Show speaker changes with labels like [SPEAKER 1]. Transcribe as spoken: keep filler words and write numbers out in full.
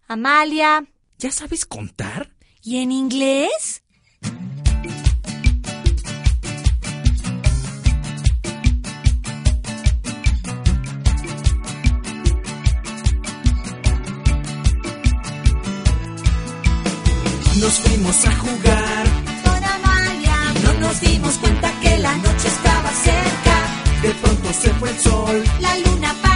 [SPEAKER 1] Amalia.
[SPEAKER 2] ¿Ya sabes contar?
[SPEAKER 1] ¿Y en inglés?
[SPEAKER 2] Nos fuimos a jugar
[SPEAKER 1] Con Amalia.
[SPEAKER 2] y no nos dimos cuenta que la noche estaba cerca. De pronto se fue el sol.
[SPEAKER 1] La luna